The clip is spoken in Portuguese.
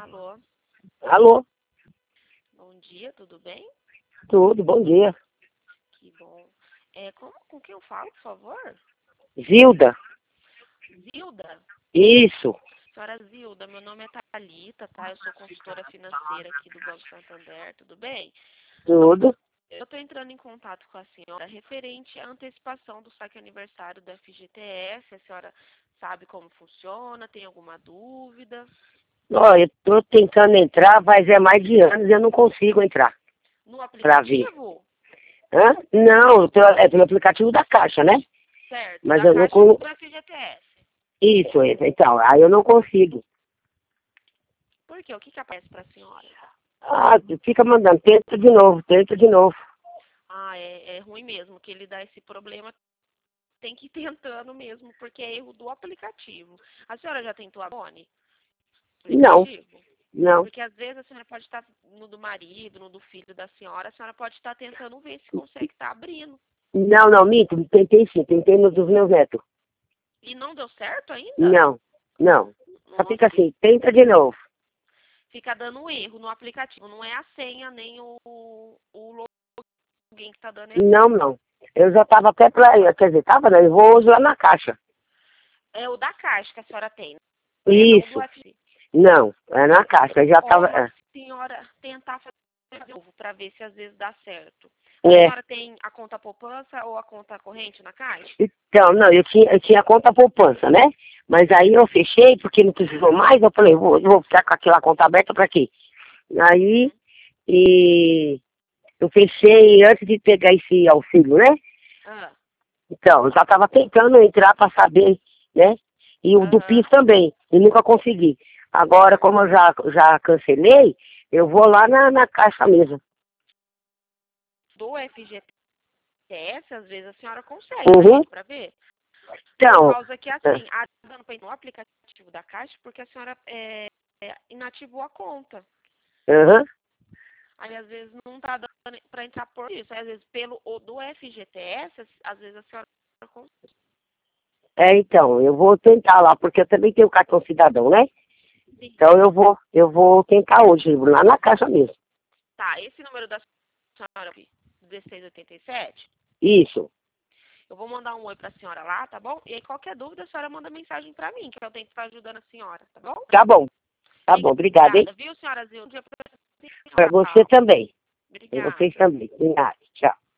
Alô, Alô, bom dia, tudo bem? tudo, bom dia. Que bom. Com quem eu falo, por favor? Zilda, Zilda? isso, Senhora Zilda, meu nome é Thalita, tá? Eu sou consultora financeira aqui do Banco Santander, tudo bem? tudo. Eu estou entrando em contato com a senhora referente à antecipação do saque aniversário do FGTS. A senhora sabe como funciona? Tem alguma dúvida? Ó, eu tô tentando entrar, mas é mais de anos e eu não consigo entrar No pra ver. aplicativo? Hã? Não, é pelo aplicativo da Caixa, né? Certo, Mas da eu não Caixa consigo. do FGTS. Isso, então, aí eu não consigo. Por quê? O que aparece para a senhora? Ah, fica mandando, tenta de novo, tenta de novo. Ah, é ruim mesmo, que ele dá esse problema. Tem que ir tentando mesmo, porque é erro do aplicativo. A senhora já tentou a Boni? Não, Aplicativo? não. Porque às vezes a senhora pode estar no do marido, no do filho da senhora, a senhora pode estar tentando ver se consegue estar abrindo. Não, não, minto, tentei sim, tentei no dos meus netos. E não deu certo ainda? Não, não. Só Nossa, fica que assim, tenta de novo. fica dando um erro no aplicativo. Não é a senha nem o login que está dando erro, Não, não. não. Eu já tava até pra, quer dizer, tava, né? Eu vou hoje lá na Caixa. É o da Caixa que a senhora tem, né? Não o do Isso. FG. Não, é na Caixa. Eu já tava. Ó, a senhora tentar fazer de novo para ver se às vezes dá certo. A É. senhora tem a conta poupança ou a conta corrente na Caixa? Então, não, eu tinha conta poupança, né? Mas aí eu fechei porque não precisou mais. Eu falei, vou ficar com aquela conta aberta pra quê? Aí, Uhum. e eu fechei antes de pegar esse auxílio, né? Ah, Então, eu já tava tentando entrar pra saber, né? E o do PIS aham, também, e nunca consegui. Agora, certo. como eu já cancelei, eu vou lá na Caixa mesmo. Do FGTS, às vezes a senhora consegue, Uhum. para ver. Por Então, causa que, assim, a dando para no aplicativo da Caixa, porque a senhora inativou a conta. aham. Aí, às vezes, não tá dando para entrar por isso. Aí, às vezes, pelo o do FGTS, às vezes a senhora consegue. Então, eu vou tentar lá, porque eu também tenho cartão cidadão, né? Então eu vou tentar hoje, lá na Caixa mesmo. Tá, esse número da senhora, 1687, Isso. eu vou mandar um oi pra senhora lá, tá bom? E aí, qualquer dúvida, a senhora manda mensagem pra mim, que eu tento estar ajudando a senhora, tá bom? Tá bom, tá bom. Obrigada, hein? Obrigada, viu, senhora Zilda? Um dia pra Pra senhora, você Paulo. também. Pra vocês Obrigada. também. Obrigada. Tchau.